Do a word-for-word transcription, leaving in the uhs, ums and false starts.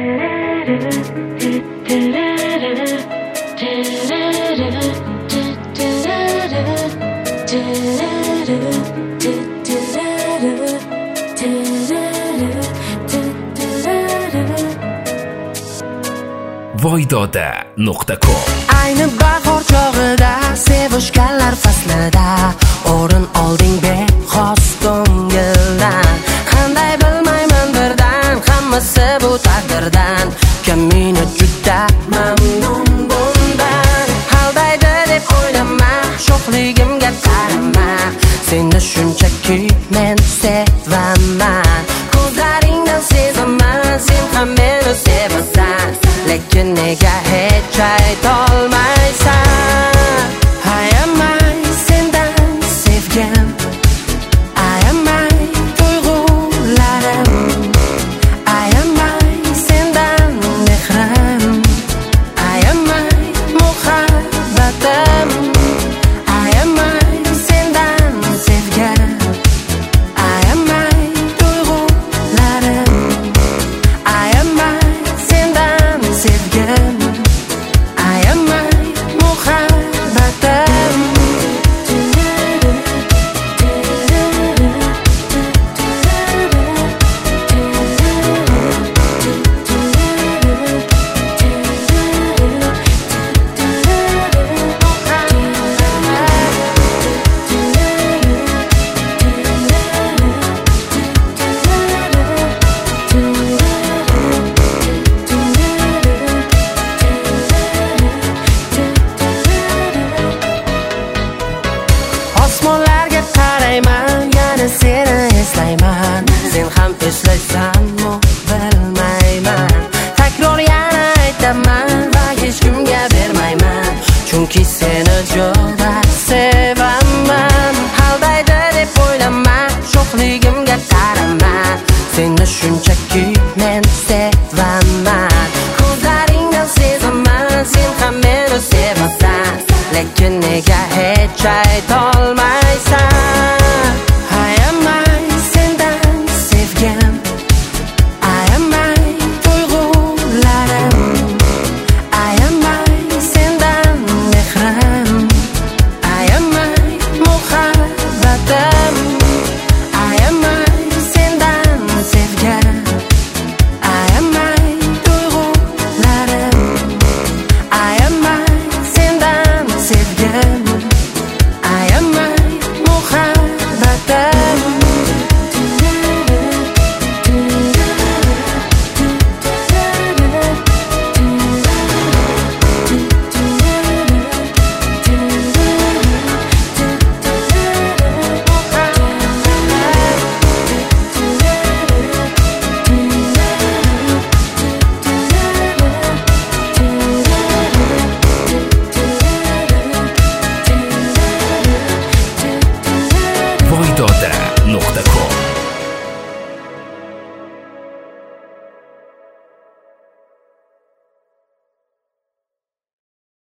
voydoda nuqta com. Ayni bahor chog'ida, sevishganlar faslida o'rin olding bexos ko'ngildan. Qanday bilmayman birdan, hammasi bu taqdirdan. Kamina juda mamnun bundan. Aldaydi deb o'ylama, sho'xligimga qarama. Seni shunchaki men sevaman. Ko'zlaringdan sezaman, sen ham meni sevasan. Lekin nega hech aytolmaysan? Ayamay sendan sevgim, ayamay tuyg'ularim, ayamay sendan mehrim, ayamay muhabbatim, ayamay sendan sevgim, ayamay tuyg'ularim, ayamay sendan sevgim, ayamay muhabbatim. Osmonlarga qarayman, yana seni eslayman. Sen ham eslaysanmi bilmayman. Takror yana aytaman,